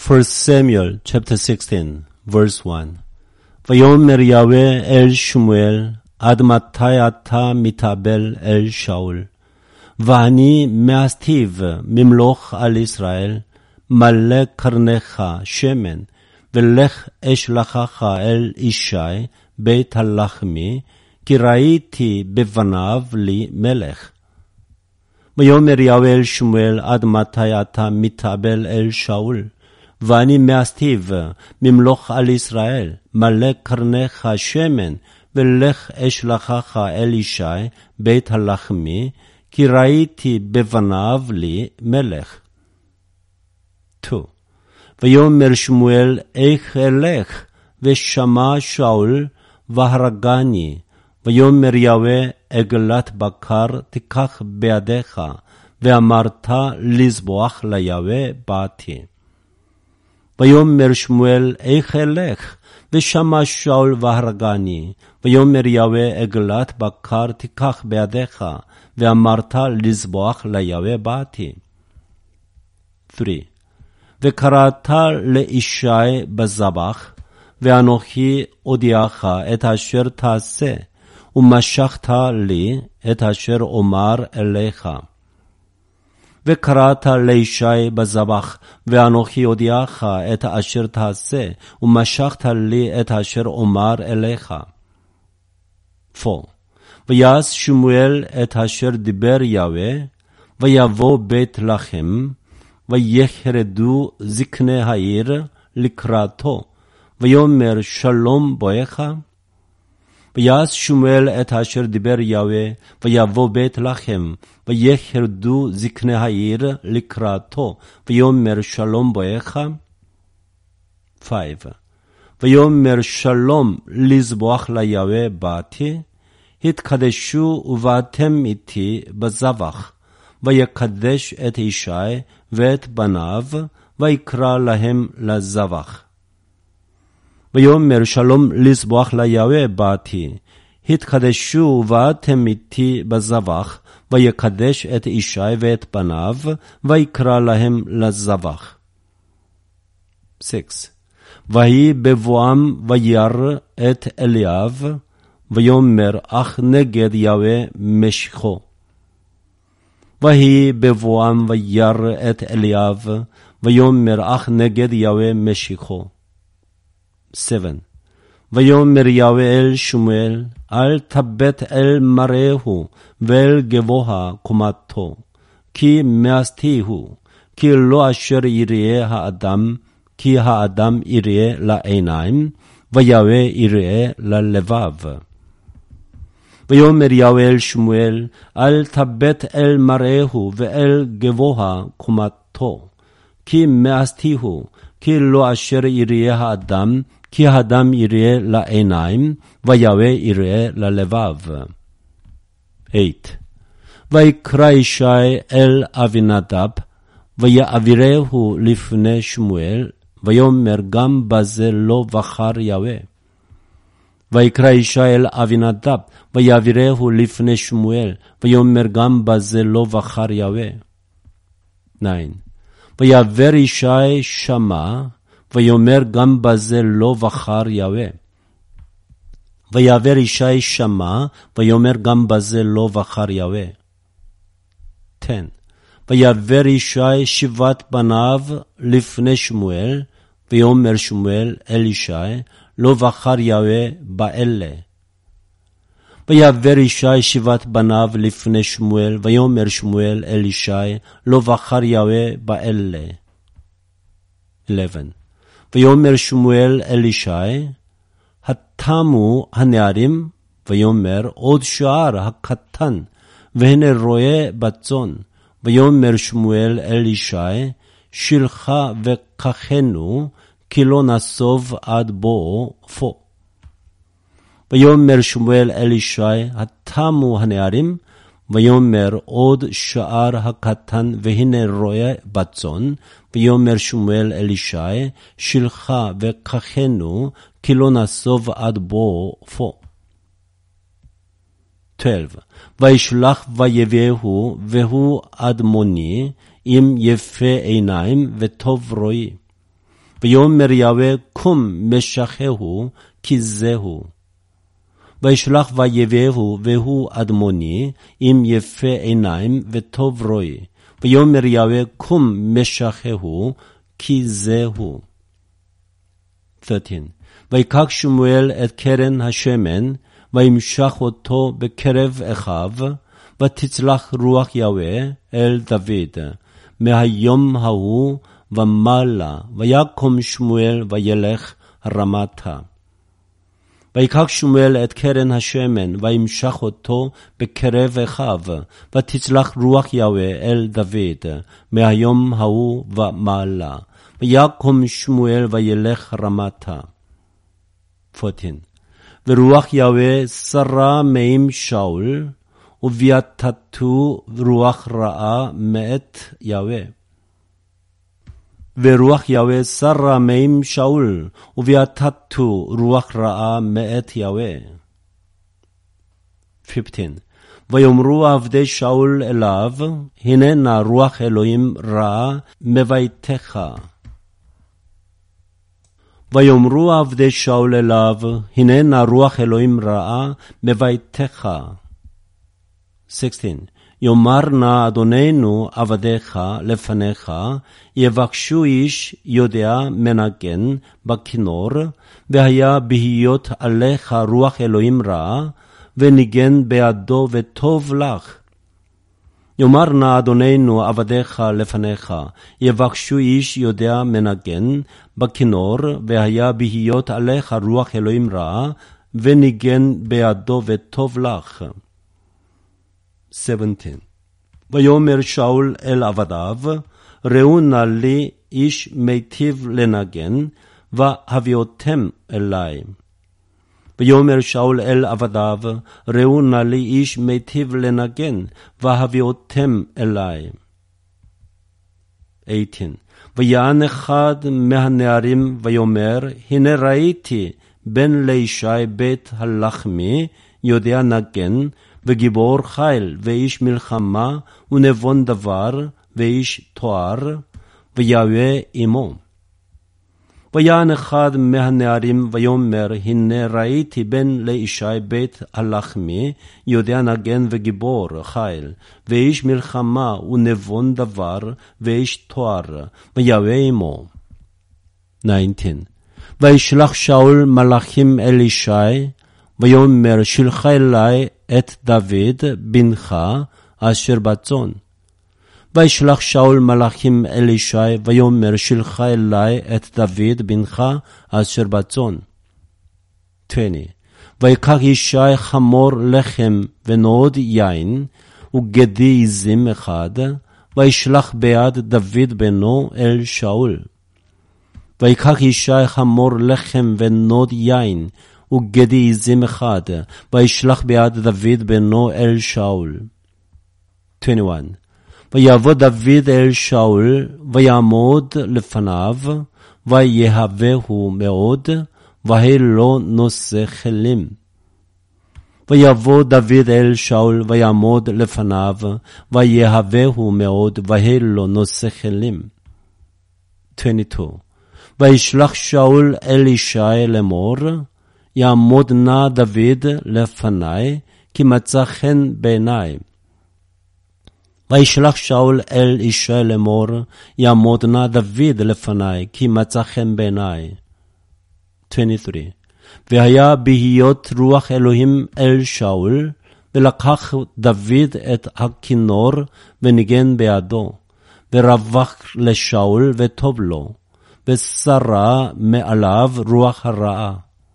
1 Samuel chapter 16 verse 1 ויאמר יהוה אל שמואל עד מתי אתה מתאבל אל שאול ואני מאסתיו ממלוך על ישראל מלא קרנך שמן ולך אשלחך אל ישי בית הלחמי כי ראיתי בבניו לי מלך. ויאמר יהוה אל שמואל עד מתי אתה מתאבל אל שאול ואני מאסתיו ממלוך על ישראל מלא קרנך שמן ולך אשלחך אל ישי בית הלחמי כי ראיתי בבניו לי מלך. 2. ויאמר שמואל איך אלך ושמע שאול והרגני ויאמר יהוה עגלת בקר תיקח בידיך ואמרת לזבוח ליהוה באתי. ויאמר שמואל איך אלך ושמע שאול והרגני ויאמר יהוה עגלת בקר תיקח בידיך ואמרת לזבוח ליהוה באתי. 3. וקראת לישי בזבח ואנוכי אודיעך את אשר תעשה ומשכת לי את אשר אומר אליך. וקראת לישי בזבח ואנוכי אודיעך את אשר תעשה ומשכת לי את אשר אומר אליך. 4. ויעש שמואל את אשר דיבר יהוה ויבוא בית לחם ויחרדו זקני העיר לקראתו ויאמר שלום בואך. ויעש שמואל את אשר דיבר יהוה ויבוא בית לחם ויחרדו זקני העיר לקראתו ויאמר שלום בואך. 5. ויאמר שלום לזבוח ליהוה באתי התקדשו ובאתם איתי בזבח ויקדש את ישי ואת בניו ויקרא להם לזבח. ויאמר שלום לזבוח ליהוה באתי התקדשו ובאתם איתי בזבח ויקדש את ישי ואת בניו ויקרא להם לזבח. 6. ויהי בבואם וירא את אליאב ויאמר אך נגד יהוה משכו. ויהי בבואם וירא את אליאב ויאמר אך נגד יהוה משכו. 7. ויאמר יהוה אל שמואל אל תבט אל מראהו ואל גבוה קומתו כי מאסתיהו כי לא אשר יראה האדם כי האדם יראה לעיניים ויהוה יראה ללבב. ויאמר יהוה אל שמואל אל תבט אל מראהו ואל גבוה קומתו כי מאסתיהו כי לא אשר יראה האדם כי האדם יראה לעיניים ויהוה יראה ללבב. 8. ויקרא ישי אל אבינדב ויעבירהו לפני שמואל ויאמר גם בזה לא בחר יהוה. ויקרא ישי אל אבינדב ויעבירהו לפני שמואל ויאמר גם בזה לא בחר יהוה. 9. ויעבר ישי שמע ויאמר גם בזה לא בחר יהוה. ויעבר ישי שמע ויאמר גם בזה לא בחר יהוה. 10. ויעבר ישי שבעת בניו לפני שמואל ויאמר שמואל אל ישי לא בחר יהוה באלה. ויעבר ישי שבעת בניו לפני שמואל ויאמר שמואל אל ישי לא בחר יהוה באלה. 11. ויאמר שמואל אל ישי התמו הנערים ויאמר עוד שער הקטן והנה רועה בצאן. ויאמר שמואל אל ישי שלחה וקחנו כי לא נסוב עד בואו פה. ויאמר שמואל אל ישי התמו הנערים ויאמר עוד שער הקטן והנה רועה בצאן. ויאמר שמואל אל ישי שלחה וקחנו כי לא נסוב עד בואו פה. 12. וישלח ויביאהו והוא אדמוני עם יפה עיניים וטוב רואי. ויאמר יהוה קום משחהו כי זהו. וישלח ויביאהו והוא אדמוני עם יפה עיניים וטוב רואי. ויאמר יהוה קום משחהו כי זהו. 13. ויקח שמואל את קרן השמן וימשך אותו בקרב אחיו ותצלח רוח יהוה אל דוד מהיום ההוא ומעלה ויקום שמואל וילך רמתה. ויקח שמואל את קרן השמן וימשך אותו בקרב אחיו ותצלח רוח יהוה אל דוד מהיום ההוא ומעלה ויקום שמואל וילך רמתה. 14. ורוח יהוה שרה מעם שאול וביאתתו רוח רעה מאת יהוה. ורוח יהוה שרה מעם שאול וביאתתו רוח רעה מאת יהוה. 15. ויאמרו עבדי שאול אליו, הננה רוח אלוהים רעה מביתך. ויאמרו עבדי שאול אליו, הננה רוח אלוהים רעה מביתך. 16. יאמר נא אדוננו עבדיך לפניך, יבקשו איש יודע מנגן בכינור, והיה בהיות עליך רוח אלוהים רעה, וניגן בידו וטוב לך. יאמר נא אדוננו עבדיך לפניך, יבקשו איש יודע מנגן בכינור, והיה בהיות עליך רוח אלוהים רעה, וניגן בידו וטוב לך. 17. ויאמר שאול אל עבדיו, ראו נא לי איש מיטיב לנגן, והביאותם אלי. ויאמר שאול אל עבדיו, ראו נא לי איש מיטיב לנגן, והביאותם אלי. 18. ויען אחד מהנערים ויאמר, הנה ראיתי בן לישי בית הלחמי, יודע נגן, וגיבור חיל, ואיש מלחמה, ונבון דבר, ואיש תואר, ויהוה עמו. ויען אחד מהנערים ויאמר, הנה ראיתי בן לישי בית הלחמי, יודע נגן וגיבור חיל, ואיש מלחמה, ונבון דבר, ואיש תואר, ויהוה עמו. 19. וישלח שאול מלאכים אל ישי, ויאמר שלחה אלי את דוד בנך אשר בצאן. וישלח שאול מלאכים אל ישי ויאמר שלחה אלי את דוד בנך אשר בצאן. 20. ויקח ישי חמור לחם ונוד יין וגדי עזים אחד, וישלח ביד דוד בנו אל שאול. ויקח ישי חמור לחם ונוד יין וגדי עזים אחד, וישלח ביד דוד בנו אל שאול. 21. ויבוא דוד אל שאול, ויעמוד לפניו, ויהבהו מאוד, והי לו נושא כלים. ויבוא דוד אל שאול, ויעמוד לפניו, ויהבהו מאוד, והי לו נושא כלים. 22. וישלח שאול אל ישי לאמור, יעמוד נא דוד לפני, כי מצא חן בעיני. וישלח שאול אל ישי לאמור, יעמוד נא דוד לפני, כי מצא חן בעיני. 23. והיה בהיות רוח אלוהים אל שאול, ולקח דוד את הכינור וניגן בידו, ורווח לשאול וטוב לו, ושרה מעליו רוח הרעה.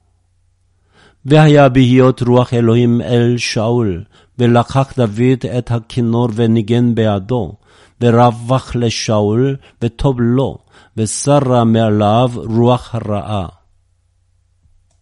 והיה בהיות רוח אלוהים אל שאול, ולקח דוד את הכינור וניגן בידו, ורווח לשאול וטוב לו, ושרה מעליו רוח הרעה.